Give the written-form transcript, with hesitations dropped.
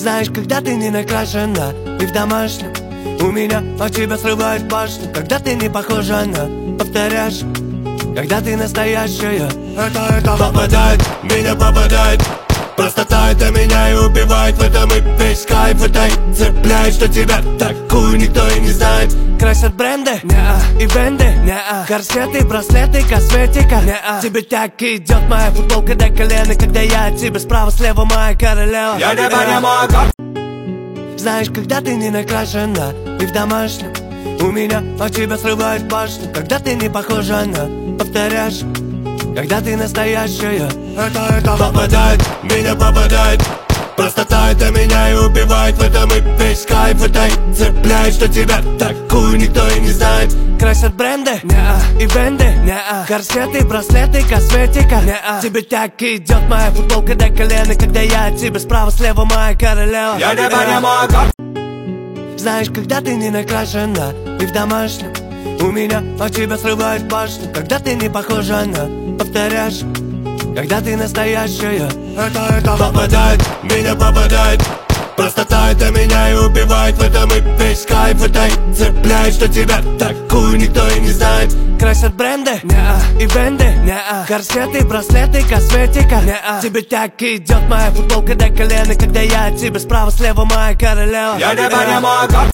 Знаешь, когда ты не накрашена и в домашнем, у меня от тебя срывает башню. Когда ты не похожа на повторяешь, когда ты настоящая. Это попадает, меня попадает. Простота это меня и убивает. В этом и весь кайф, это и цепляет, что тебя такую никто и не знает. Красят бренды, и венды, корсеты, браслеты, косметика, тебе так идет моя футболка до колена, когда я от тебя справа, слева моя королева. Я не понимаю. Знаешь, когда ты не накрашена и в домашнем, у меня от тебя срывает башню. Когда ты не похожа на повторяешь, когда ты настоящая. Это попадает, меня попадает. Простота это меня и убивает. В этом и весь кайф, это и цепляет, что тебя такую никто и не знает. Красят бренды, и венды, корсеты, браслеты, косметика, тебе так идет моя футболка до колена, когда я от тебя справа, слева моя королева. Я не понимаю. Знаешь, когда ты не накрашена и в домашнем, у меня от тебя срывает башню. Когда ты не похожа на повторяешь, когда ты настоящая. Это попадает, меня попадает. Простота это меня и убивает. В этом и весь кайф, это и цепляет, что тебя такую никто и не знает. Красят бренды, и венды, корсеты, браслеты, косметика, тебе так идет моя футболка до колена, когда я от тебя справа, слева моя королева. Я не понимаю.